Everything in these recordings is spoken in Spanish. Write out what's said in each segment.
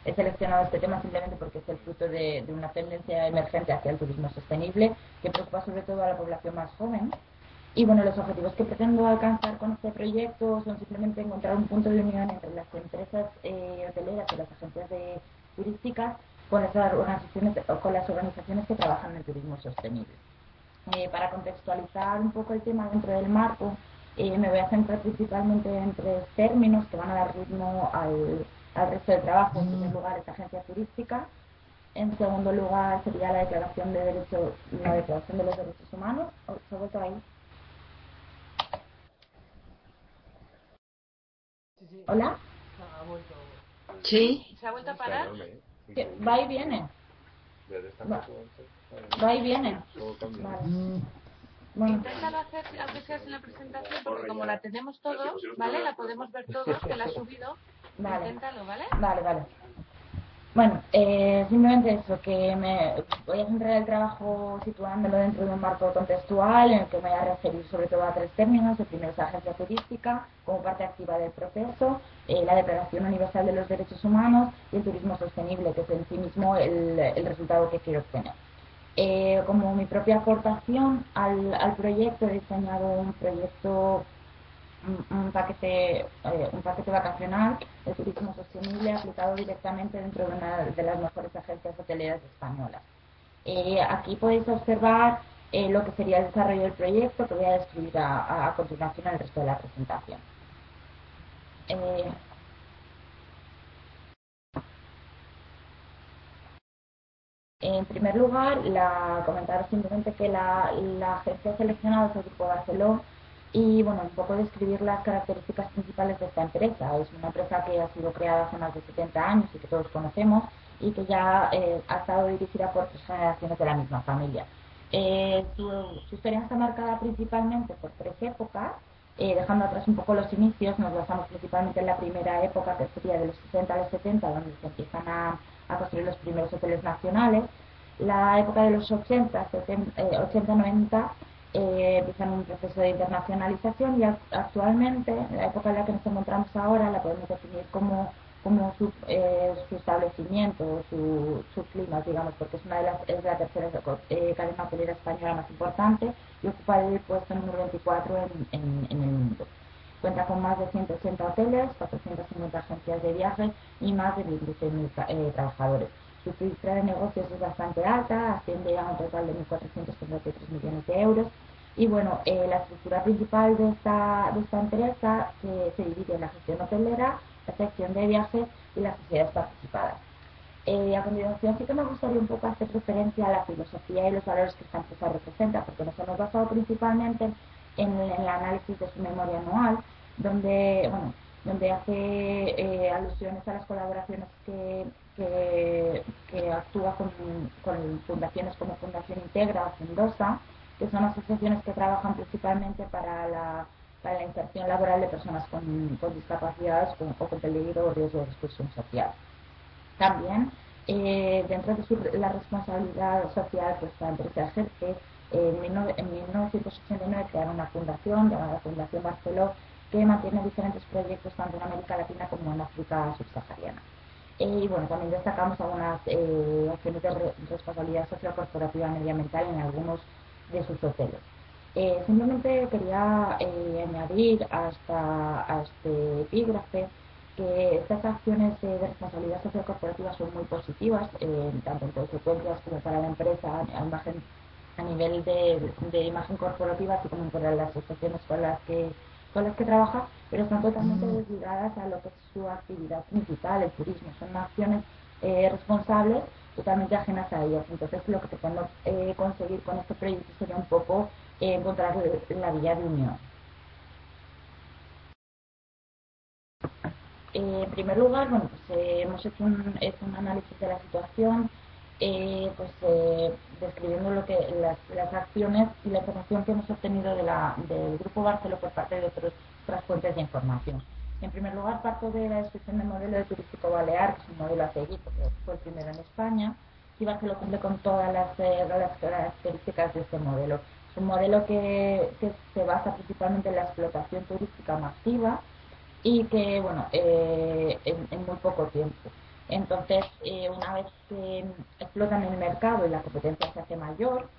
He seleccionado este tema simplemente porque es el fruto de una tendencia emergente hacia el turismo sostenible que preocupa sobre todo a la población más joven. Y bueno, los objetivos que pretendo alcanzar con este proyecto son simplemente encontrar un punto de unión entre las empresas hoteleras y las agencias turísticas con las organizaciones que trabajan en el turismo sostenible. Para contextualizar un poco el tema dentro del marco, me voy a centrar principalmente en tres términos que van a dar ritmo al resto del trabajo. En primer lugar, es agencia turística. En segundo lugar, sería la declaración de los derechos humanos. ¿Se ha vuelto ahí? ¿Hola? Sí. ¿Se ha vuelto a parar? Va y viene. Va y viene. Vale. Bueno. Inténtalo hacer, aunque sea en la presentación, porque como la tenemos todos, ¿vale? La podemos ver todos, que la ha subido. Vale. Inténtalo, ¿vale? Vale. Bueno, simplemente eso, que me voy a centrar el trabajo situándolo dentro de un marco contextual en el que me voy a referir sobre todo a tres términos. El primero es la agencia turística, como parte activa del proceso, la Declaración Universal de los Derechos Humanos y el turismo sostenible, que es en sí mismo el resultado que quiero obtener. Como mi propia aportación al proyecto, he diseñado un paquete vacacional de turismo sostenible aplicado directamente dentro de una de las mejores agencias hoteleras españolas. Aquí podéis observar lo que sería el desarrollo del proyecto, que voy a describir a continuación en el resto de la presentación. En primer lugar, comentaros simplemente que la agencia seleccionada es el Grupo Barceló y, bueno, un poco describir las características principales de esta empresa. Es una empresa que ha sido creada hace más de 70 años y que todos conocemos y que ya ha estado dirigida por 3 generaciones de la misma familia. Su historia está marcada principalmente por 3 épocas. Dejando atrás un poco los inicios, nos basamos principalmente en la primera época, que sería de los 60 a los 70, donde se empiezan a construir los primeros hoteles nacionales. La época de los 80-90 empiezan un proceso de internacionalización y actualmente, la época en la que nos encontramos ahora, la podemos definir como su establecimiento, su clima, digamos, porque es la tercera cadena hotelera española más importante y ocupa el puesto número 24 en el mundo. Cuenta con más de 180 hoteles, 450 agencias de viajes y más de 26.000 trabajadores. Su cifra de negocios es bastante alta, asciende a un total de 1.433 millones de euros. Y bueno, la estructura principal de esta empresa se divide en la gestión hotelera, la sección de viajes y las sociedades participadas. A continuación sí que me gustaría un poco hacer referencia a la filosofía y los valores que esta empresa representa, porque nos hemos basado principalmente en el análisis de su memoria anual, donde hace alusiones a las colaboraciones que actúa con fundaciones como Fundación Integra o Fundosa, que son asociaciones que trabajan principalmente para la inserción laboral de personas con discapacidades o con peligro o riesgo de exclusión social. También, dentro de la responsabilidad social que esta empresa ejerce, en 1989 crearon una fundación llamada Fundación Barceló, que mantiene diferentes proyectos tanto en América Latina como en África subsahariana. Y bueno, también destacamos algunas acciones de responsabilidad social corporativa medioambiental en algunos de sus hoteles. Simplemente quería añadir a este epígrafe que estas acciones de responsabilidad social corporativa son muy positivas, tanto en consecuencias como para la empresa, a nivel de imagen corporativa, así como para las asociaciones con las que trabaja, pero están totalmente desligadas a lo que es su actividad principal, el turismo. Son acciones responsables totalmente ajenas a ellas. Entonces, lo que pretendo conseguir con este proyecto sería un poco encontrar la vía de unión. En primer lugar, bueno, pues, hemos hecho un análisis de la situación, describiendo las acciones y la información que hemos obtenido del Grupo Barceló por parte de otras fuentes de información. En primer lugar, parto de la descripción del modelo de turístico balear, que es un modelo a seguir, porque fue el primero en España, y Barceló cumple con todas las características de este modelo. Es un modelo que se basa principalmente en la explotación turística masiva, y que, bueno, en muy poco tiempo. Entonces, una vez que explotan el mercado y la competencia se hace mayor,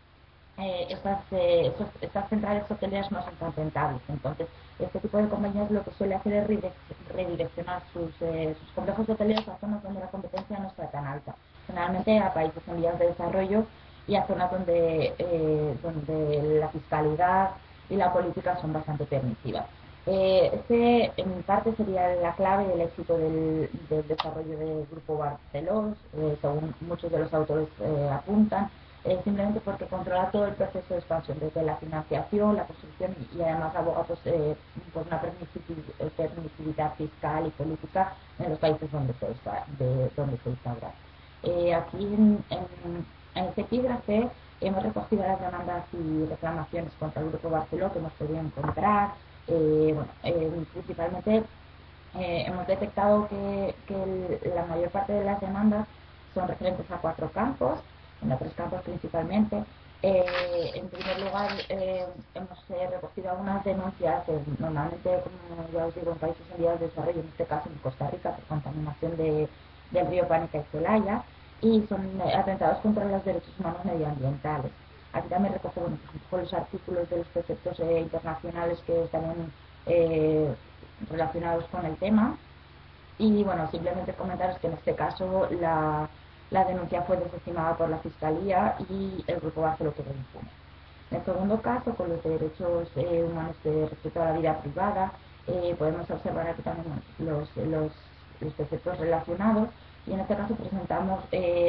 estas centrales hoteleras no son tan rentables. Entonces, este tipo de compañías lo que suele hacer es redireccionar sus complejos hoteleros a zonas donde la competencia no sea tan alta, generalmente a países en vías de desarrollo y a zonas donde la fiscalidad y la política son bastante permisivas. En parte sería la clave del éxito del desarrollo del Grupo Barceló, según muchos de los autores apuntan, simplemente porque controla todo el proceso de expansión, desde la financiación, la construcción y además aboga por una permisividad fiscal y política en los países donde se instaura. Aquí en este epígrafe hemos recogido las demandas y reclamaciones contra el Grupo Barceló que hemos podido encontrar. Principalmente hemos detectado que la mayor parte de las demandas son referentes a 4 campos, en 3 campos principalmente. En primer lugar, hemos recogido algunas denuncias, normalmente, como ya os digo, en países en vías de desarrollo, en este caso en Costa Rica, por contaminación del río Pánica y Celaya, y son atentados contra los derechos humanos medioambientales. Aquí también recojo un poco los artículos de los preceptos internacionales que están relacionados con el tema. Y bueno, simplemente comentaros que en este caso la denuncia fue desestimada por la Fiscalía y el Grupo Barceló quedó impune. En el segundo caso, con los derechos humanos de respeto a la vida privada, podemos observar aquí también los preceptos relacionados, y en este caso presentamos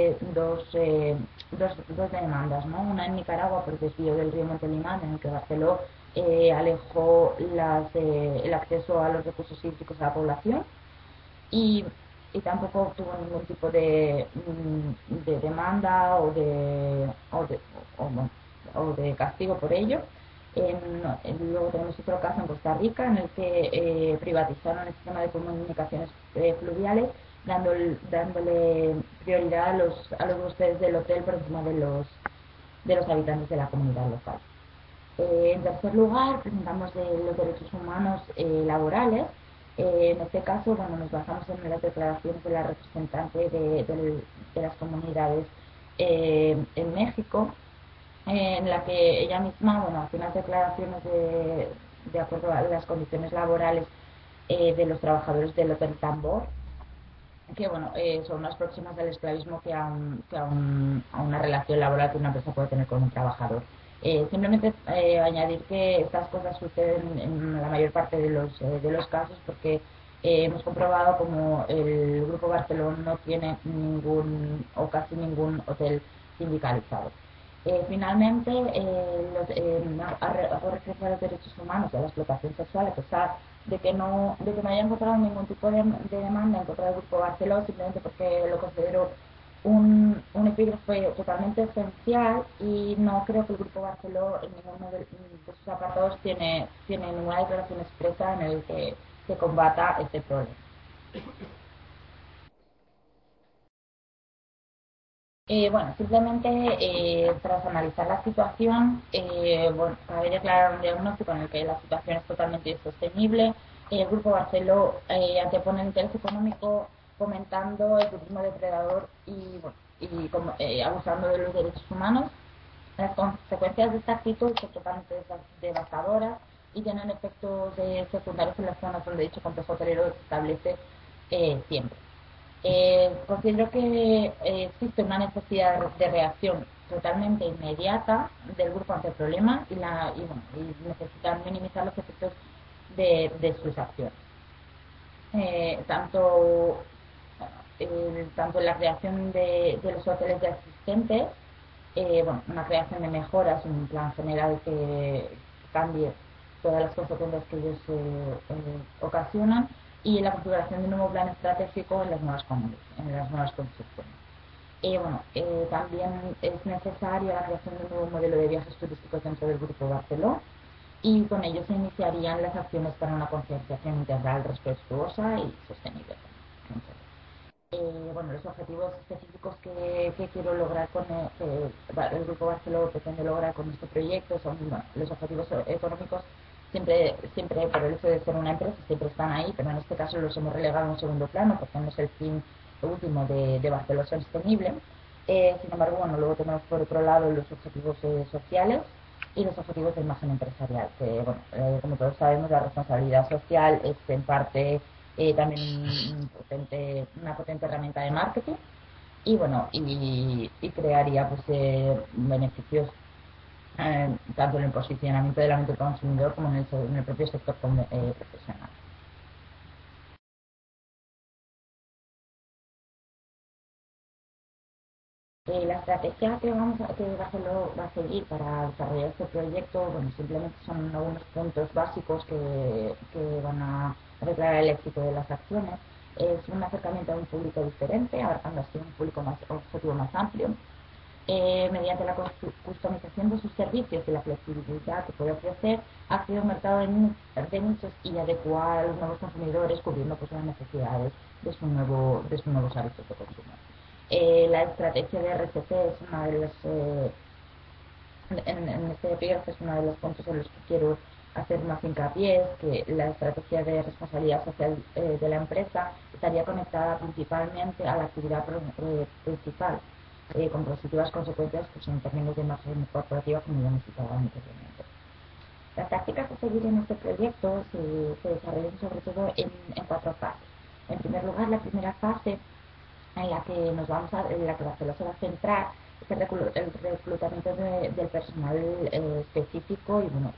dos demandas, ¿no? Una en Nicaragua por el desvío del río Montelimán, en el que Barceló alejó el acceso a los recursos hídricos a la población, y tampoco obtuvo ningún tipo de demanda o de castigo por ello. Luego tenemos otro caso en Costa Rica, en el que privatizaron el sistema de comunicaciones fluviales, dándole prioridad a los huéspedes del hotel por encima de los habitantes de la comunidad local. En tercer lugar, presentamos los derechos humanos laborales. En este caso, bueno, nos basamos en las declaraciones de la representante de las comunidades en México, en la que ella misma, bueno, hace unas declaraciones de acuerdo a las condiciones laborales de los trabajadores del Hotel Tambor, que bueno, son más próximas al esclavismo que a una relación laboral que una empresa puede tener con un trabajador. Simplemente añadir que estas cosas suceden en la mayor parte de los casos, porque hemos comprobado como el Grupo Barceló no tiene ningún o casi ningún hotel sindicalizado. Finalmente, hago referencia a los derechos humanos y a la explotación sexual, a pesar de que no haya encontrado ningún tipo de demanda en contra del Grupo Barceló, simplemente porque lo considero un epígrafe totalmente esencial, y no creo que el Grupo Barceló en ninguno de sus apartados tiene ninguna declaración expresa en el que se combata este problema. Bueno, simplemente tras analizar la situación, cabe declarar un diagnóstico en el que la situación es totalmente insostenible. El Grupo Barceló antepone el interés económico, fomentando el turismo depredador y abusando de los derechos humanos. Las consecuencias de esta actitud son totalmente devastadoras y tienen efectos secundarios en las zonas donde dicho complejo hotelero se establece siempre. Considero que existe una necesidad de reacción totalmente inmediata del grupo ante el problema y necesitan minimizar los efectos de sus acciones. Tanto en la creación de los hoteles ya existentes, una creación de mejoras, un plan general que cambie todas las consecuencias que ellos ocasionan, y la configuración de un nuevo plan estratégico en las nuevas construcciones. También es necesaria la creación de un nuevo modelo de viajes turísticos dentro del Grupo Barceló, y con ello se iniciarían las acciones para una concienciación integral, respetuosa y sostenible. Los objetivos específicos que quiero lograr el Grupo Barceló pretende lograr con este proyecto son los objetivos económicos. Siempre por el hecho de ser una empresa siempre están ahí, pero en este caso los hemos relegado a un segundo plano porque no es el fin último de Barcelona Sostenible. Sin embargo, bueno, luego tenemos por otro lado los objetivos sociales y los objetivos de imagen empresarial, que, bueno, como todos sabemos, la responsabilidad social es en parte también una potente herramienta de marketing y, bueno, y crearía pues beneficios tanto en el posicionamiento del ámbito consumidor como en el propio sector profesional. La estrategia que Barceló va a seguir para desarrollar este proyecto, bueno, simplemente son algunos puntos básicos que van a declarar el éxito de las acciones. Es un acercamiento a un público diferente, abarcando así un público más objetivo más amplio, mediante la customización de sus servicios y la flexibilidad que puede ofrecer, acceder a un mercado de nichos y adecuar a los nuevos consumidores, cubriendo pues, las necesidades de sus nuevos hábitos de consumo. La estrategia de RCT es una de las en este epígrafe es uno de los puntos en los que quiero hacer más hincapié, es que la estrategia de responsabilidad social de la empresa estaría conectada principalmente a la actividad principal, con positivas consecuencias pues, en términos de imagen corporativa, como ya hemos citado anteriormente. Las tácticas a seguir en este proyecto se desarrollan sobre todo en 4 fases. En primer lugar, la primera fase en la que Barceló se va a centrar es el reclutamiento del personal específico y, bueno,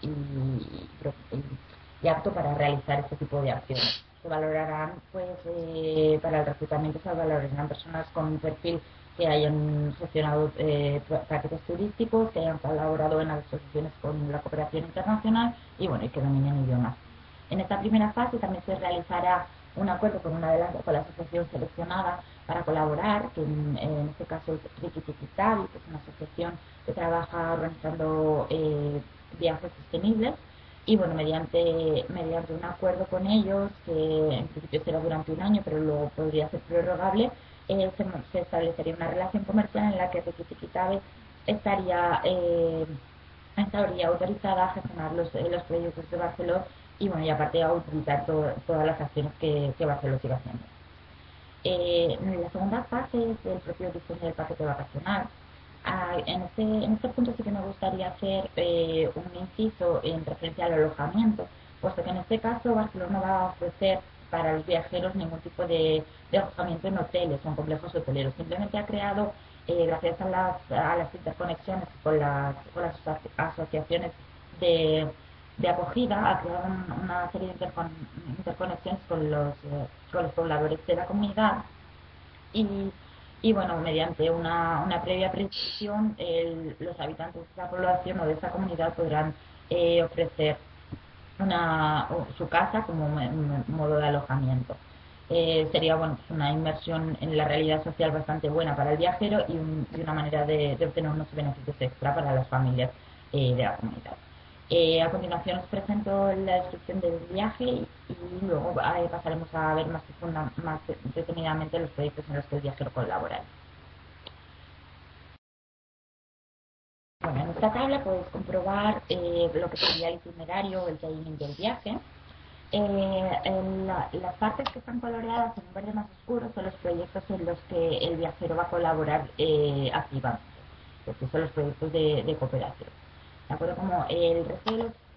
y apto para realizar este tipo de acciones. Se valorarán, pues, para el reclutamiento se valorarán personas con un perfil que hayan gestionado paquetes turísticos, que hayan colaborado en asociaciones con la cooperación internacional y, bueno, y que dominen idiomas. En esta primera fase también se realizará un acuerdo con la asociación seleccionada para colaborar, que en este caso es Riquitiquitavi, que es una asociación que trabaja organizando viajes sostenibles, y, bueno, mediante un acuerdo con ellos, que en principio será durante un año, pero luego podría ser prorrogable, se establecería una relación comercial en la que Riquitiquitavi estaría autorizada a gestionar los proyectos de Barcelona y, bueno, y aparte a utilizar todas las acciones que Barcelona siga haciendo. La segunda fase es el propio diseño del paquete vacacional. En este punto sí que me gustaría hacer un inciso en referencia al alojamiento, puesto que en este caso Barcelona no va a ofrecer para los viajeros ningún tipo de alojamiento en hoteles o en complejos hoteleros. Simplemente ha creado, gracias a las interconexiones con las asociaciones de acogida, ha creado una serie de interconexiones con los pobladores de la comunidad y, bueno, mediante una previa prescripción, los habitantes de esa población o de esa comunidad podrán ofrecer su casa como modo de alojamiento. Sería, bueno, pues una inversión en la realidad social bastante buena para el viajero y una manera de obtener unos beneficios extra para las familias de la comunidad. A continuación os presento la descripción del viaje y luego pasaremos a ver más detenidamente los proyectos en los que el viajero colabora. Bueno, en esta tabla podéis comprobar lo que sería el itinerario o el timing del viaje. Las partes que están coloreadas en un verde más oscuro son los proyectos en los que el viajero va a colaborar activamente, porque son los proyectos de cooperación. ¿De acuerdo? Como el resto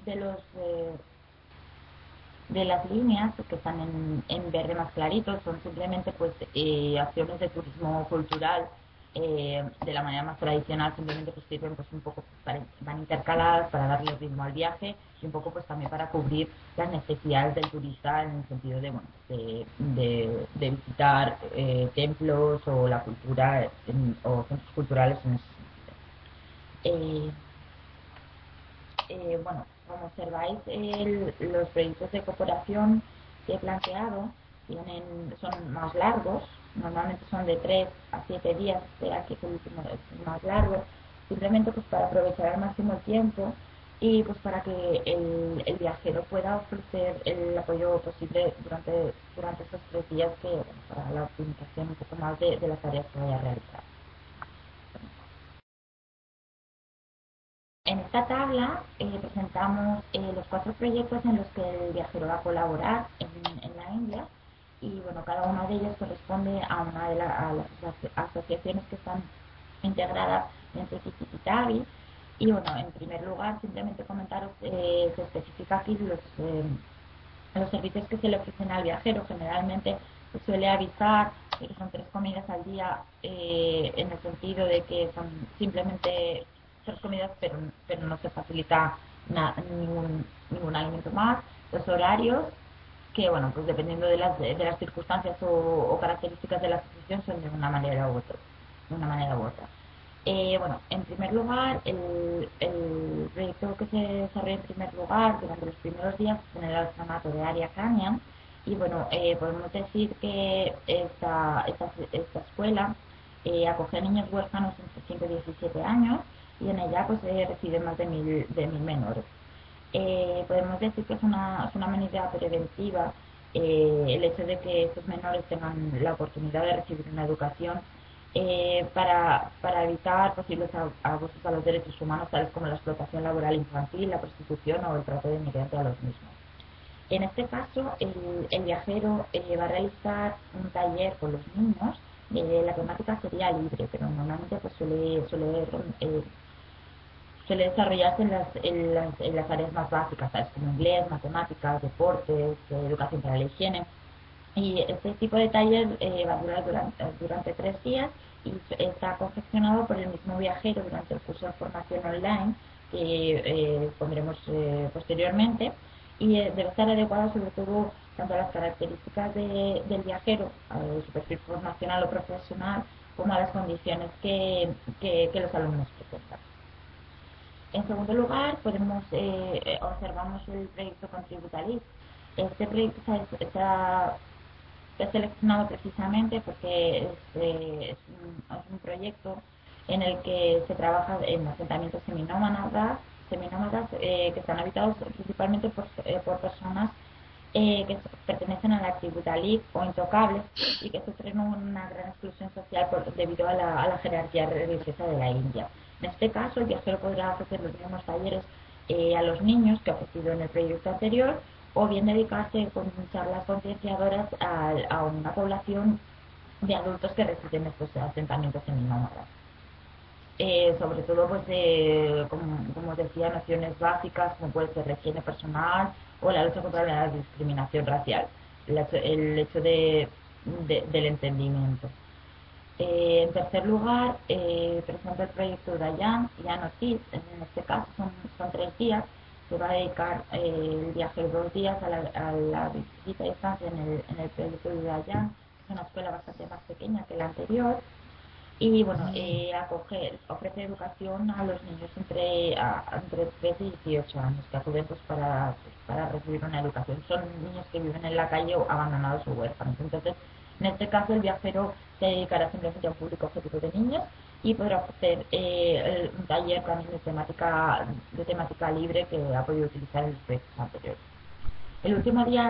de las líneas que están en verde más clarito son simplemente pues acciones de turismo cultural de la manera más tradicional, simplemente pues sirven pues un poco van intercaladas para darle ritmo al viaje y un poco pues también para cubrir las necesidades del turista en el sentido de, bueno, de visitar templos o la cultura o centros culturales en ese sentido. Bueno, como observáis, los proyectos de cooperación que he planteado son más largos, normalmente son de 3 a 7 días, aquí el último es más largo, simplemente pues para aprovechar al máximo el tiempo y pues para que el viajero pueda ofrecer el apoyo posible durante esos 3 días para la optimización un poco más de las tareas que vaya a realizar. En esta tabla presentamos los 4 proyectos en los que el viajero va a colaborar en la India y bueno, cada una de ellas corresponde a una de a las asociaciones que están integradas dentro de Tititavi. Y bueno, en primer lugar, simplemente comentaros, se especifica aquí los servicios que se le ofrecen al viajero. Generalmente se suele avisar que son 3 comidas al día, en el sentido de que son simplemente 3 comidas, pero no se facilita ningún alimento más. Los horarios, que bueno, pues dependiendo de las circunstancias o características de la asociación, son de una manera u otra. De una manera u otra. Bueno, en primer lugar, el proyecto que se desarrolla en primer lugar durante los primeros días es en el orfanato de Aria Canyon. Y bueno, podemos decir que esta escuela acoge a niños huérfanos entre 5 y 17 años, y en ella pues reciben más de mil menores. Podemos decir que es una medida preventiva, el hecho de que estos menores tengan la oportunidad de recibir una educación, para evitar posibles abusos a los derechos humanos, tales como la explotación laboral infantil, la prostitución o el trato de inmigrante a los mismos. En este caso, el viajero va a realizar un taller con los niños. La temática sería libre, pero normalmente pues suele desarrollarse en las áreas más básicas, ¿sabes? Como inglés, matemáticas, deportes, educación para la higiene. Y este tipo de taller va a durar durante 3 días, y está confeccionado por el mismo viajero durante el curso de formación online que pondremos posteriormente, y debe estar adecuado sobre todo tanto a las características del viajero, a su perfil formacional o profesional, como a las condiciones que los alumnos presentan. En segundo lugar, observamos el proyecto Contributaliz. Este proyecto está seleccionado precisamente porque es un proyecto en el que se trabaja en asentamientos seminómadas, que están habitados principalmente por personas que pertenecen a la tribu dalí o intocables, y que sufren una gran exclusión social debido a la jerarquía religiosa de la India. En este caso, el viajero podrá ofrecer los mismos talleres a los niños que ha ofrecido en el proyecto anterior, o bien dedicarse con charlas concienciadoras a una población de adultos que residen en estos asentamientos seminómadas. Sobre todo, pues, como decía, nociones básicas como puede ser la higiene personal o la lucha contra la discriminación racial, el hecho del entendimiento. En tercer lugar, presenta el proyecto Dayan y Anotis. En este caso son 3 días. Se va a dedicar el viaje de 2 días a la visita y estancia en el proyecto de Dayan, que es una escuela bastante más pequeña que la anterior. Y bueno, ofrece educación a los niños entre 13 y 18 años que acuden pues para recibir una educación. Son niños que viven en la calle o abandonados o huérfanos. Entonces, en este caso, el viajero se dedicará simplemente a un público objetivo de niños, y podrá ofrecer un taller también de temática libre que ha podido utilizar en los proyectos anteriores. El último día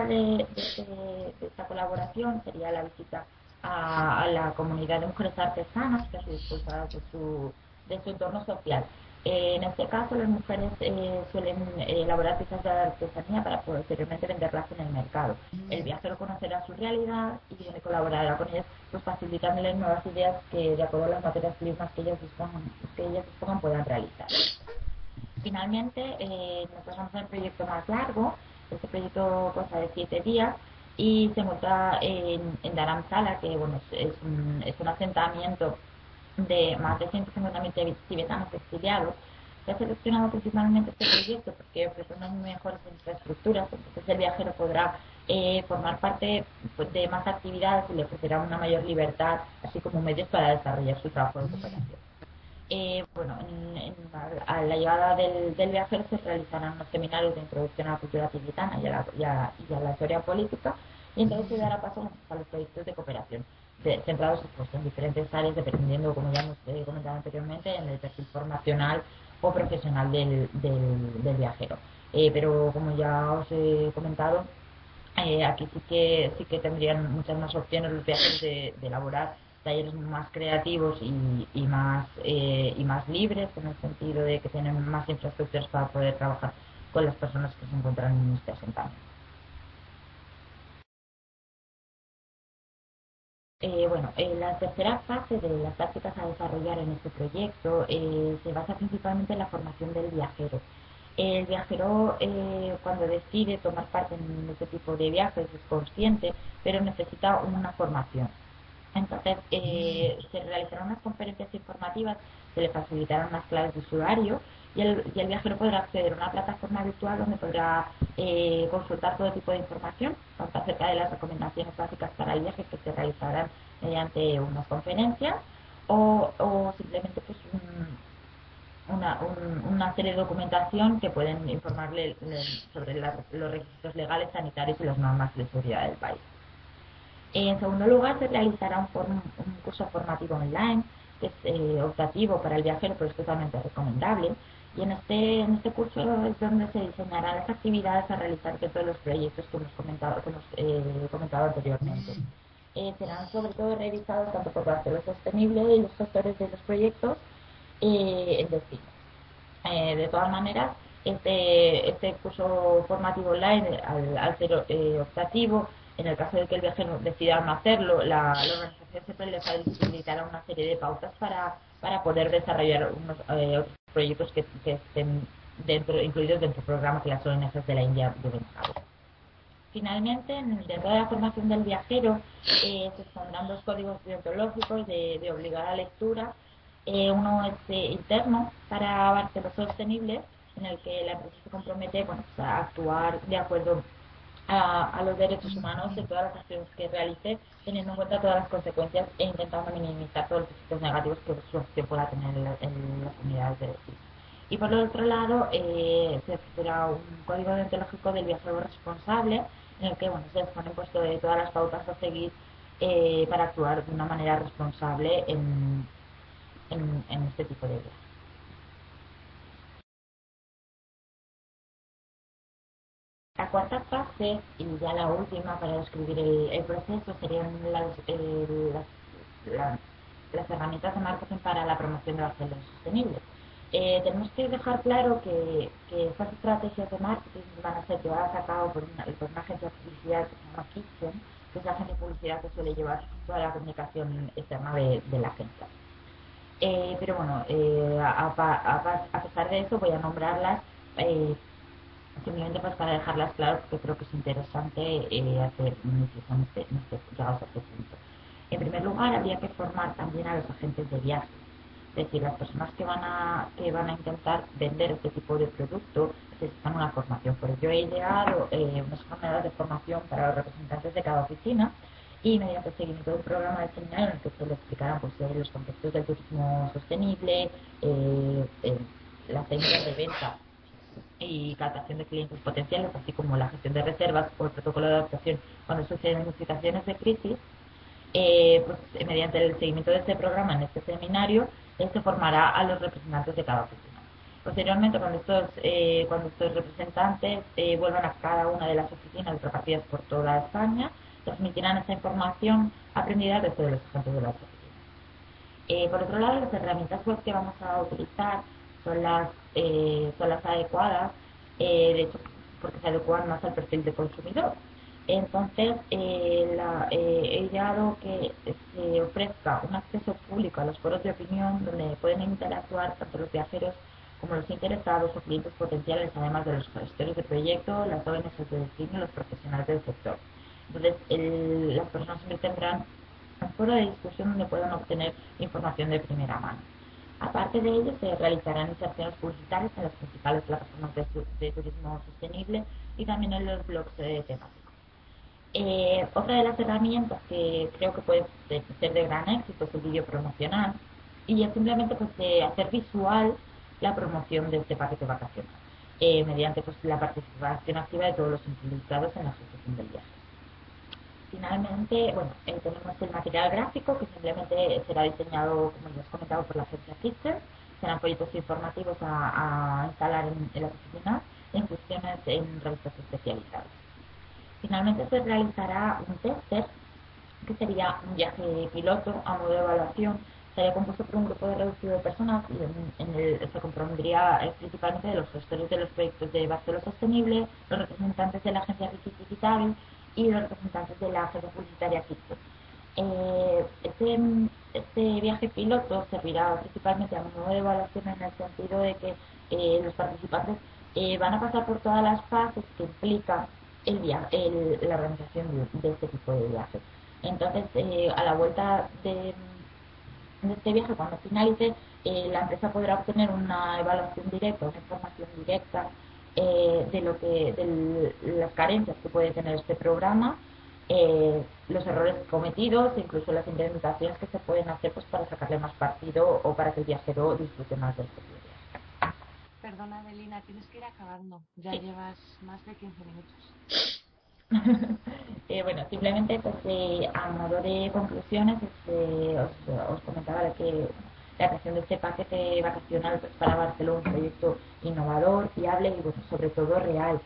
de esta colaboración sería la visita a la comunidad de mujeres artesanas que han sido expulsadas de su entorno social. En este caso, las mujeres suelen elaborar piezas de artesanía para posteriormente venderlas en el mercado. El viajero conocerá su realidad y colaborará con ellas, pues facilitándoles nuevas ideas que, de acuerdo a las materias primas que ellas dispongan, puedan realizar. Finalmente, nos pasamos al proyecto más largo. Este proyecto consta de 7 días y se monta en Dharamsala, que bueno, es un asentamiento de más de 150.000 tibetanos exiliados. Se ha seleccionado principalmente este proyecto porque ofrece unas mejores infraestructuras. Entonces el viajero podrá formar parte, pues, de más actividades, y le ofrecerá una mayor libertad, así como medios para desarrollar su trabajo de cooperación. Bueno, a la llegada del viajero se realizarán unos seminarios de introducción a la cultura tibetana y a la historia política, y entonces se dará paso a los proyectos de cooperación, centrados pues, en diferentes áreas, dependiendo, como ya hemos comentado anteriormente, en el perfil formacional o profesional del viajero. Pero como ya os he comentado, aquí sí que tendrían muchas más opciones los viajeros de elaborar talleres más creativos y más libres, en el sentido de que tienen más infraestructuras para poder trabajar con las personas que se encuentran en este asentamiento. La tercera fase de las tácticas a desarrollar en este proyecto se basa principalmente en la formación del viajero. El viajero, cuando decide tomar parte en este tipo de viajes, es consciente, pero necesita una formación. Entonces, se realizarán unas conferencias informativas, se le facilitarán unas claves de usuario y el viajero podrá acceder a una plataforma virtual donde podrá consultar todo tipo de información, tanto acerca de las recomendaciones básicas para el viaje que se realizarán mediante unas conferencias o simplemente pues una serie de documentación que pueden informarle sobre los requisitos legales, sanitarios y las normas de seguridad del país. En segundo lugar, se realizará un curso formativo online, que es optativo para el viajero, pero es totalmente recomendable. Y en este curso es donde se diseñarán las actividades a realizar dentro de los proyectos que hemos comentado anteriormente. Serán sobre todo revisados tanto por Barcelona Sostenible y los gestores de los proyectos en destino. De todas maneras, este curso formativo online, al ser optativo, en el caso de que el viajero decida no hacerlo, la organización siempre le facilitará una serie de pautas para poder desarrollar otros proyectos que estén incluidos dentro del programa que las ONGs de la India lleven a cabo. Finalmente, dentro de la formación del viajero, se expondrán dos códigos deontológicos de obligada lectura. Uno es interno para Barcelona Sostenible, en el que la empresa se compromete a actuar de acuerdo a los derechos humanos de todas las acciones que realice, teniendo en cuenta todas las consecuencias e intentando minimizar todos los efectos negativos que su acción pueda tener en las unidades de destino. Y por el otro lado, se ofrecerá un código deontológico del viajero responsable, en el que se exponen de todas las pautas a seguir para actuar de una manera responsable en este tipo de viajes. La cuarta fase, y ya la última para describir el proceso, serían las herramientas de marketing para la promoción de la acción sostenible. Tenemos que dejar claro que estas estrategias de marketing van a ser llevadas a cabo por una agencia de publicidad que se llama Kitchen, que es la agencia de publicidad que suele llevar toda la comunicación externa de la agencia. Pero a pesar de eso voy a nombrarlas simplemente para dejarlas claras, porque creo que es interesante hacer llegados a este punto. En primer lugar, habría que formar también a los agentes de viaje, es decir, las personas que van a intentar vender este tipo de producto necesitan una formación. Por ello he ideado unas jornadas de formación para los representantes de cada oficina y mediante el seguimiento de un programa de seminario en el que se les explicarán los conceptos del turismo sostenible, las técnicas de venta y captación de clientes potenciales, así como la gestión de reservas o el protocolo de adaptación cuando suceden situaciones de crisis. Mediante el seguimiento de este programa en este seminario, se formará a los representantes de cada oficina. Posteriormente, cuando estos representantes vuelvan a cada una de las oficinas repartidas por toda España, transmitirán esta información aprendida desde los agentes de las oficinas. Por otro lado, las herramientas web que vamos a utilizar son las adecuadas, de hecho, porque se adecuan más al perfil de consumidor. Entonces, he ideado que se ofrezca un acceso público a los foros de opinión donde pueden interactuar tanto los viajeros como los interesados o clientes potenciales, además de los gestores de proyecto, las ONGs de destino y los profesionales del sector. Entonces, las personas siempre tendrán un foro de discusión donde puedan obtener información de primera mano. Aparte de ello, se realizarán inserciones publicitarias en las principales plataformas de turismo sostenible y también en los blogs temáticos. Otra de las herramientas que creo que puede ser de gran éxito es el vídeo promocional y es simplemente hacer visual la promoción de este paquete vacacional mediante la participación activa de todos los implicados en la ejecución del viaje. Finalmente, tenemos el material gráfico que simplemente será diseñado, como ya os he comentado, por la agencia Kitchen. Serán folletos informativos a instalar en las oficinas e inclusiones en revistas especializadas. Finalmente se realizará un tester, que sería un viaje piloto a modo de evaluación. Sería compuesto por un grupo reducido de personas y en el se compondría principalmente de los gestores de los proyectos de Barcelona Sostenible, los representantes de la agencia Visit Digital y los representantes de la agencia publicitaria Kitchen. Este viaje piloto servirá principalmente a modo de evaluación en el sentido de que los participantes van a pasar por todas las fases que implica la organización de este tipo de viajes. Entonces, a la vuelta de este viaje, cuando finalice, la empresa podrá obtener una evaluación directa, una información directa de las carencias que puede tener este programa, los errores cometidos e incluso las indemnizaciones que se pueden hacer pues para sacarle más partido o para que el viajero disfrute más del propio viaje. Perdona, Adelina, tienes que ir acabando. Ya sí. Llevas más de 15 minutos. Bueno, simplemente pues, a modo de conclusiones os comentaba que la creación de este paquete vacacional pues, para Barcelona, un proyecto innovador, fiable y bueno, sobre todo real.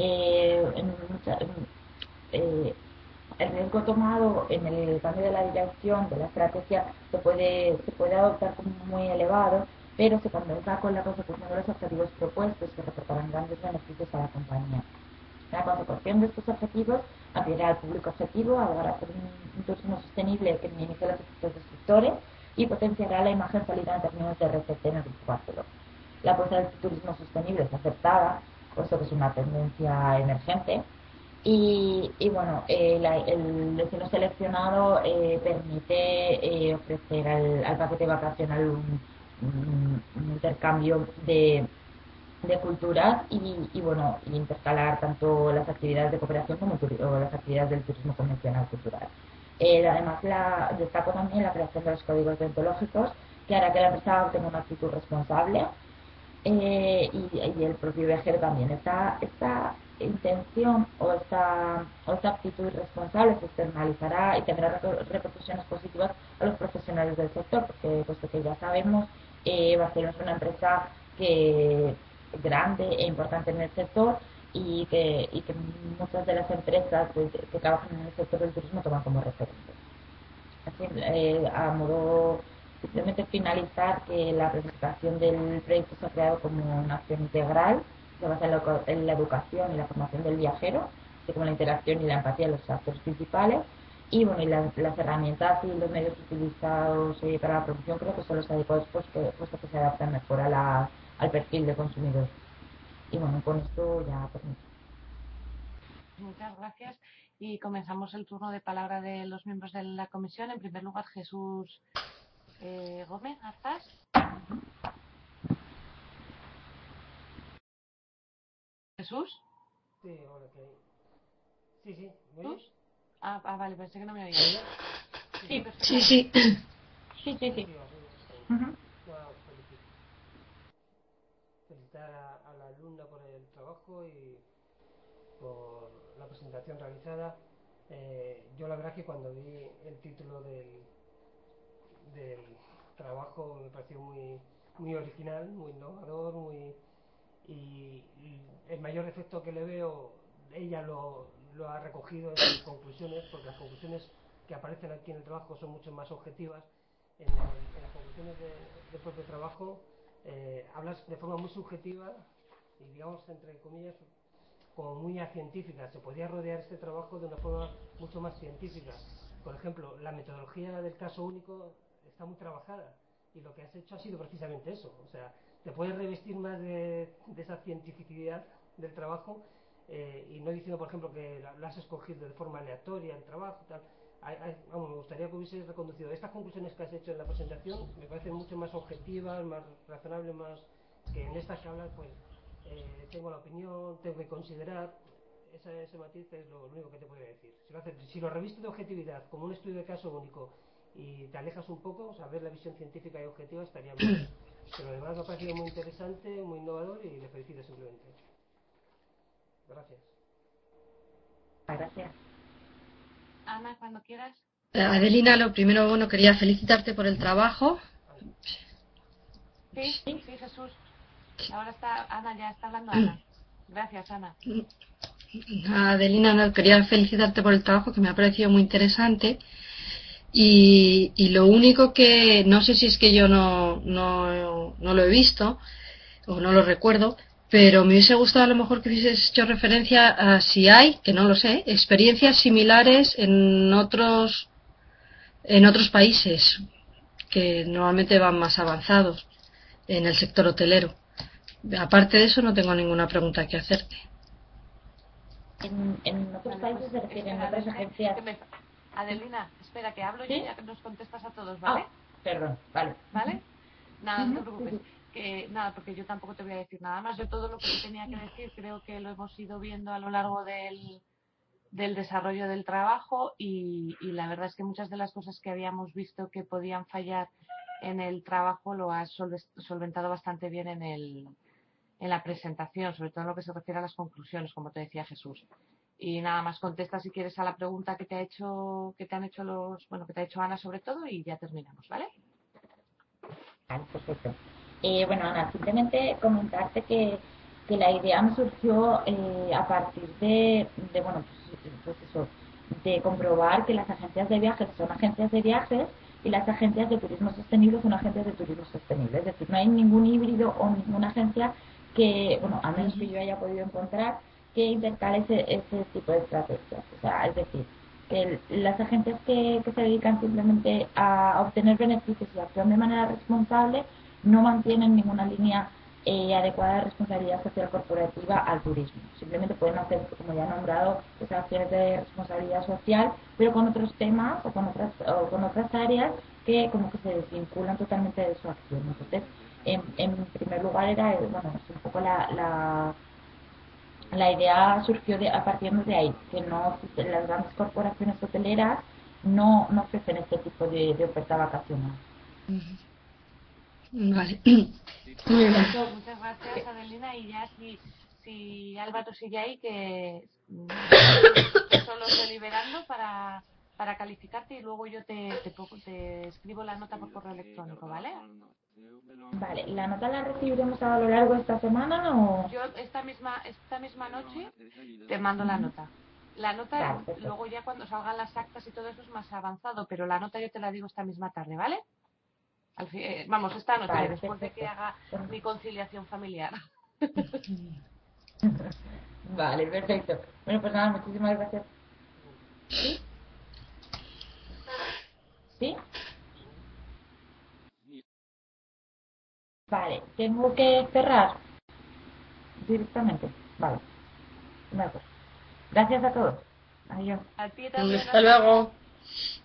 El riesgo tomado en el cambio de la dirección de la estrategia se puede adoptar como muy elevado, pero se compensa con la consecución de los objetivos propuestos que reportarán grandes beneficios a la compañía. La consecución de estos objetivos ampliará al público objetivo, abogará por un turismo sostenible que minimice los efectos destructores y potenciará la imagen sólida en términos de RCT en el Grupo Barcelona. La apuesta del turismo sostenible es aceptada, puesto que es una tendencia emergente. Y bueno, el destino seleccionado permite ofrecer al paquete vacacional un intercambio de culturas y bueno, y intercalar tanto las actividades de cooperación como las actividades del turismo convencional cultural. Además, destaco también la creación de los códigos deontológicos, que hará que la empresa tenga una actitud responsable y el propio viajero también. Esta intención o esta actitud responsable se externalizará y tendrá repercusiones positivas a los profesionales del sector, porque puesto que ya sabemos, Barcelona es una empresa que grande e importante en el sector y que muchas de las empresas que trabajan en el sector del turismo toman como referente. Así, a modo simplemente finalizar que la presentación del proyecto se ha creado como una acción integral, se basa en la educación y la formación del viajero, así como la interacción y la empatía de los actores principales. Y bueno, y las herramientas y los medios utilizados para la promoción creo que son los adecuados, puesto que se adaptan mejor al perfil de consumidor. Y bueno, con esto ya termino. Muchas gracias. Y comenzamos el turno de palabra de los miembros de la comisión. En primer lugar, Jesús Gómez Arzás. ¿Jesús? Sí, hola, sí, ¿me oyes? Vale, pensé que no me oía. Sí, perfecto. Sí. Felicitar a la alumna por el trabajo y por la presentación realizada. Yo la verdad que cuando vi el título del trabajo me pareció muy original, muy innovador, y el mayor efecto que le veo, ella lo ha recogido en sus conclusiones, porque las conclusiones que aparecen aquí en el trabajo son mucho más objetivas. En las conclusiones del propio trabajo hablas de forma muy subjetiva y, digamos, entre comillas, como muy científica. Se podría rodear este trabajo de una forma mucho más científica. Por ejemplo, la metodología del caso único está muy trabajada y lo que has hecho ha sido precisamente eso. O sea, te puedes revestir más de esa cientificidad del trabajo y no diciendo, por ejemplo, que lo has escogido de forma aleatoria el trabajo, tal. Me gustaría que hubieses reconducido estas conclusiones que has hecho en la presentación. Me parecen mucho más objetivas, más razonables, más que en estas que hablas, pues tengo la opinión, tengo que considerar. Ese matiz es lo único que te podría decir. Si lo revistes de objetividad como un estudio de caso único y te alejas un poco, o sea, ver la visión científica y objetiva estaría bien. Pero además me ha parecido muy interesante, muy innovador y le felicito simplemente. Gracias. Gracias. Ana, cuando quieras. Adelina, lo primero, bueno, quería felicitarte por el trabajo. Sí, Jesús. Ahora Ana, ya está hablando Ana. Gracias, Ana. Adelina, quería felicitarte por el trabajo, que me ha parecido muy interesante. Y lo único que no sé si es que yo no lo he visto o no lo recuerdo, pero me hubiese gustado a lo mejor que hubieses hecho referencia a si hay, que no lo sé, experiencias similares en otros en otros países que normalmente van más avanzados en el sector hotelero. Aparte de eso, no tengo ninguna pregunta que hacerte. En otros Vale, países pues se refieren a espera, otras Adelina, agencias. Adelina, espera, que hablo ¿Sí? yo ya que nos contestas a todos, ¿vale? Perdón, vale. ¿Vale? Nada, no te Ujú, preocupes. sí, sí. Que nada, porque yo tampoco te voy a decir nada más. Yo todo lo que te tenía que decir creo que lo hemos ido viendo a lo largo del desarrollo del trabajo y la verdad es que muchas de las cosas que habíamos visto que podían fallar en el trabajo lo has solventado bastante bien en la presentación, sobre todo en lo que se refiere a las conclusiones, como te decía Jesús. Y nada más contesta si quieres a la pregunta que te ha hecho, que te han hecho que te ha hecho Ana sobre todo y ya terminamos, ¿vale? Vale, perfecto. Bueno, Ana, simplemente comentarte que la idea me surgió a partir bueno, pues eso, de comprobar que las agencias de viajes son agencias de viajes y las agencias de turismo sostenible son agencias de turismo sostenible. Es decir, no hay ningún híbrido o ninguna agencia que, bueno, a menos que yo haya podido encontrar, que intercale ese tipo de estrategias. O sea, es decir, que las agencias que se dedican simplemente a obtener beneficios y actúan de manera responsable no mantienen ninguna línea adecuada de responsabilidad social corporativa al turismo. Simplemente pueden hacer, como ya he nombrado, esas acciones de responsabilidad social, pero con otros temas o con otras áreas que como que se desvinculan totalmente de su acción. Entonces, en primer lugar era, bueno, es un poco la idea surgió a partir de ahí, que no las grandes corporaciones hoteleras no ofrecen este tipo de oferta vacacional. Vale. Muy bien. Perfecto, muchas gracias Adelina y ya si Álvaro sigue ahí que solo estoy liberando para calificarte y luego yo te escribo la nota por correo electrónico, ¿vale? Vale, ¿la nota la recibiremos a lo largo de esta semana o...? Yo esta misma noche te mando la nota. La nota, Vale, perfecto. luego ya cuando salgan las actas y todo eso es más avanzado, pero la nota yo te la digo esta misma tarde, ¿vale? Vamos, esta noche, Vale, después de que perfecto. haga mi conciliación familiar. Vale, perfecto. Bueno, pues nada, muchísimas gracias. ¿Sí? ¿Sí? Vale, tengo que cerrar directamente. Vale, de acuerdo. Gracias a todos. Adiós. A ti también, Hasta hasta luego. luego.